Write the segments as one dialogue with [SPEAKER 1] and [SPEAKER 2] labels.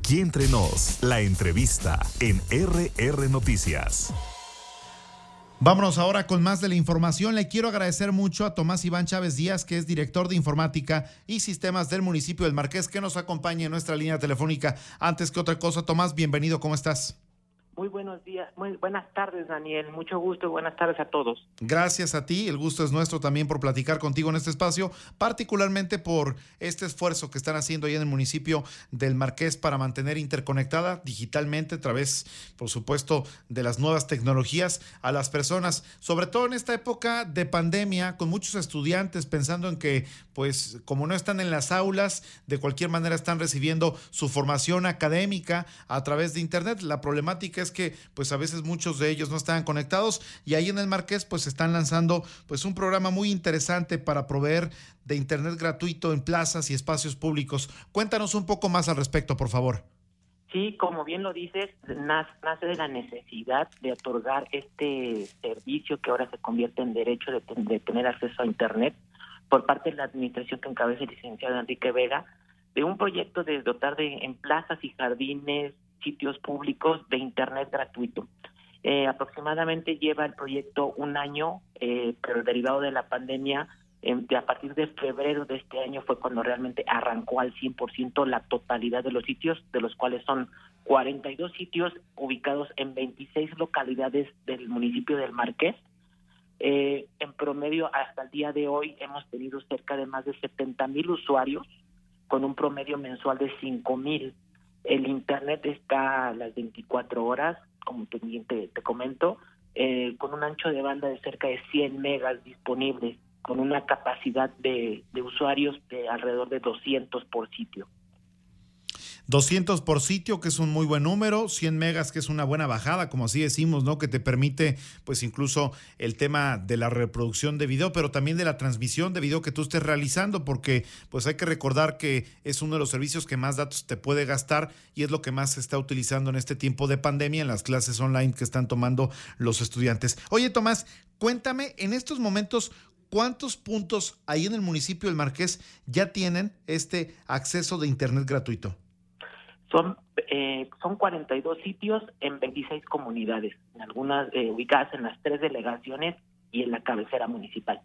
[SPEAKER 1] Aquí entre nos, la entrevista en RR Noticias.
[SPEAKER 2] Vámonos ahora con más de la información. Le quiero agradecer mucho a Tomás Iván Chávez Díaz, que es director de Informática y Sistemas del municipio del Marqués, que nos acompaña en nuestra línea telefónica. Antes que otra cosa, Tomás, bienvenido, ¿cómo estás?
[SPEAKER 3] Muy buenos días, muy buenas tardes, Daniel. Mucho gusto y buenas tardes a todos.
[SPEAKER 2] Gracias a ti, el gusto es nuestro también por platicar contigo en este espacio, particularmente por este esfuerzo que están haciendo ahí en el municipio del Marqués para mantener interconectada digitalmente a través, por supuesto, de las nuevas tecnologías a las personas, sobre todo en esta época de pandemia, con muchos estudiantes pensando en que, pues, como no están en las aulas, de cualquier manera están recibiendo su formación académica a través de internet. La problemática es que pues a veces muchos de ellos no estaban conectados y ahí en el Marqués pues están lanzando pues un programa muy interesante para proveer de internet gratuito en plazas y espacios públicos. Cuéntanos un poco más al respecto, por favor.
[SPEAKER 3] Sí, como bien lo dices, nace de la necesidad de otorgar este servicio que ahora se convierte en derecho de tener acceso a internet por parte de la administración que encabeza el licenciado Enrique Vega, de un proyecto de dotar en plazas y jardines, sitios públicos de internet gratuito. Aproximadamente lleva el proyecto un año, pero derivado de la pandemia, a partir de febrero de este año fue cuando realmente arrancó al 100% la totalidad de los sitios, de los cuales son 42 sitios ubicados en 26 localidades del municipio del Marqués. En promedio, hasta el día de hoy, hemos tenido cerca de más de 70,000 usuarios, con un promedio mensual de 5,000. El internet está a las 24 horas, como te comento, con un ancho de banda de cerca de 100 megas disponibles, con una capacidad de usuarios de alrededor de 200 por sitio.
[SPEAKER 2] 200 por sitio, que es un muy buen número, 100 megas, que es una buena bajada, como así decimos, ¿no? Que te permite, pues incluso el tema de la reproducción de video, pero también de la transmisión de video que tú estés realizando, porque pues hay que recordar que es uno de los servicios que más datos te puede gastar y es lo que más se está utilizando en este tiempo de pandemia en las clases online que están tomando los estudiantes. Oye, Tomás, cuéntame, en estos momentos, ¿cuántos puntos ahí en el municipio del Marqués ya tienen este acceso de internet gratuito?
[SPEAKER 3] Son 42 sitios en 26 comunidades, en algunas ubicadas en las 3 delegaciones y en la cabecera municipal.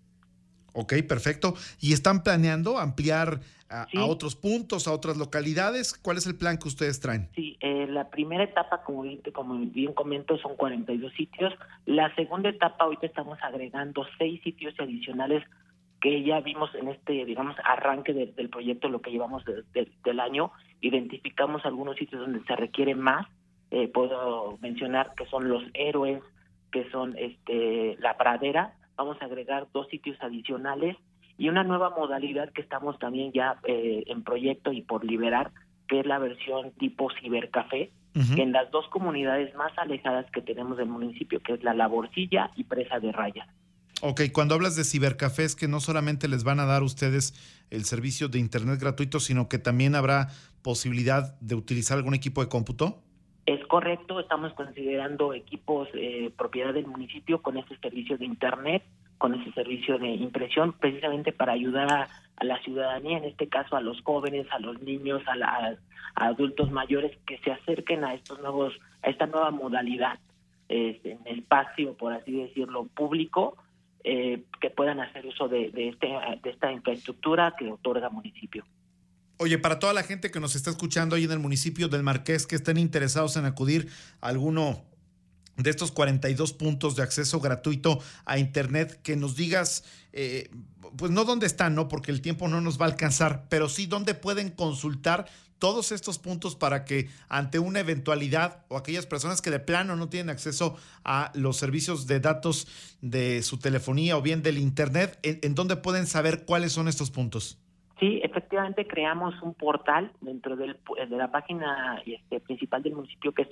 [SPEAKER 2] Ok, perfecto. ¿Y están planeando ampliar
[SPEAKER 3] Sí,
[SPEAKER 2] a otros puntos, a otras localidades? ¿Cuál es el plan que ustedes traen?
[SPEAKER 3] Sí, la primera etapa, como bien comento, son 42 sitios. La segunda etapa, ahorita estamos agregando 6 sitios adicionales que ya vimos en este, digamos, arranque del proyecto, lo que llevamos del año. Identificamos algunos sitios donde se requiere más. Puedo mencionar que son Los Héroes, que son La Pradera. Vamos a agregar 2 sitios adicionales y una nueva modalidad que estamos también ya en proyecto y por liberar, que es la versión tipo cibercafé, que en las 2 comunidades más alejadas que tenemos del municipio, que es La Laborcilla y Presa de Raya.
[SPEAKER 2] Ok, cuando hablas de cibercafés, que no solamente les van a dar ustedes el servicio de internet gratuito, sino que también habrá posibilidad de utilizar algún equipo de cómputo.
[SPEAKER 3] Es correcto, estamos considerando equipos propiedad del municipio con ese servicio de internet, con ese servicio de impresión, precisamente para ayudar a la ciudadanía, en este caso a los jóvenes, a los niños, a adultos mayores que se acerquen a esta nueva modalidad en espacio, por así decirlo, público, que puedan hacer uso de esta infraestructura que otorga el municipio.
[SPEAKER 2] Oye, para toda la gente que nos está escuchando ahí en el municipio del Marqués, que estén interesados en acudir a alguno de estos 42 puntos de acceso gratuito a internet, que nos digas, pues no dónde están, ¿no? Porque el tiempo no nos va a alcanzar, pero sí dónde pueden consultar todos estos puntos para que ante una eventualidad o aquellas personas que de plano no tienen acceso a los servicios de datos de su telefonía o bien del internet, ¿en dónde pueden saber cuáles son estos puntos?
[SPEAKER 3] Sí, efectivamente creamos un portal dentro de la página principal del municipio, que es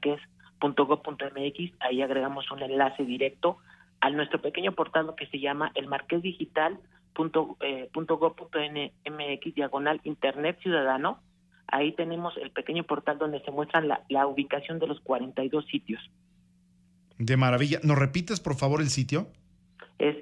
[SPEAKER 3] elmarqués.gov.mx. Ahí agregamos un enlace directo a nuestro pequeño portal que se llama elmarquesdigital.gov.mx/internet ciudadano. Ahí tenemos el pequeño portal donde se muestra la ubicación de los 42 sitios.
[SPEAKER 2] De maravilla. ¿Nos repites, por favor, el sitio?
[SPEAKER 3] Es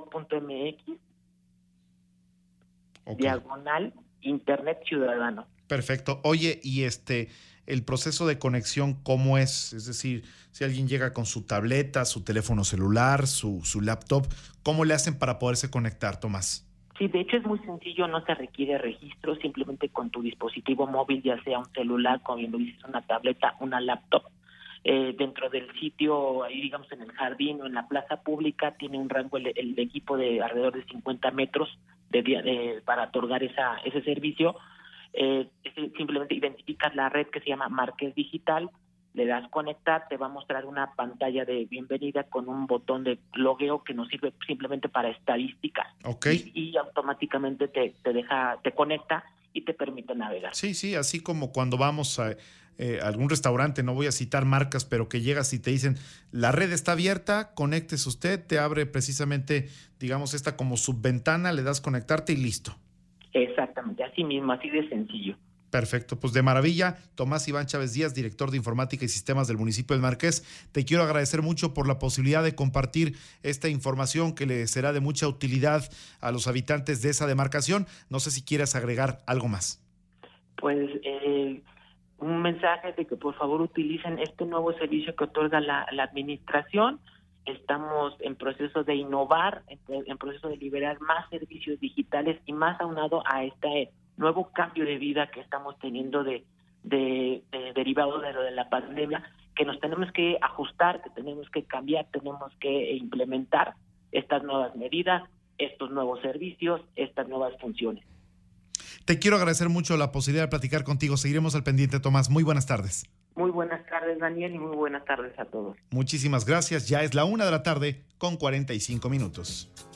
[SPEAKER 3] elmarquesdigital.gov.mx. Okay. /Internet Ciudadano.
[SPEAKER 2] Perfecto. Oye, y el proceso de conexión, ¿cómo es? Es decir, si alguien llega con su tableta, su teléfono celular, su laptop, ¿cómo le hacen para poderse conectar, Tomás?
[SPEAKER 3] Sí, de hecho es muy sencillo, no se requiere registro, simplemente con tu dispositivo móvil, ya sea un celular, como bien lo dices, una tableta, una laptop, dentro del sitio, ahí digamos en el jardín o en la plaza pública, tiene un rango el equipo de alrededor de 50 metros para otorgar ese servicio. Simplemente identificas la red que se llama Marqués Digital, le das conectar, te va a mostrar una pantalla de bienvenida con un botón de logueo que nos sirve simplemente para estadísticas.
[SPEAKER 2] Okay.
[SPEAKER 3] Y automáticamente te conecta y te permite navegar.
[SPEAKER 2] Sí, así como cuando vamos a algún restaurante, no voy a citar marcas, pero que llegas y te dicen, la red está abierta, conéctese usted, te abre precisamente, digamos, esta como subventana, le das conectarte y listo.
[SPEAKER 3] Exactamente, así mismo, así de sencillo.
[SPEAKER 2] Perfecto, pues de maravilla. Tomás Iván Chávez Díaz, director de Informática y Sistemas del municipio del Marqués, te quiero agradecer mucho por la posibilidad de compartir esta información que le será de mucha utilidad a los habitantes de esa demarcación. No sé si quieras agregar algo más.
[SPEAKER 3] Pues un mensaje de que por favor utilicen este nuevo servicio que otorga la administración. Estamos en proceso de innovar, en proceso de liberar más servicios digitales y más aunado a este nuevo cambio de vida que estamos teniendo derivado de lo de la pandemia, que nos tenemos que ajustar, que tenemos que cambiar, tenemos que implementar estas nuevas medidas, estos nuevos servicios, estas nuevas funciones.
[SPEAKER 2] Te quiero agradecer mucho la posibilidad de platicar contigo. Seguiremos al pendiente, Tomás. Muy buenas tardes.
[SPEAKER 3] Muy buenas tardes, Daniel, y muy buenas tardes a todos.
[SPEAKER 2] Muchísimas gracias. Ya es la 1:45 p.m.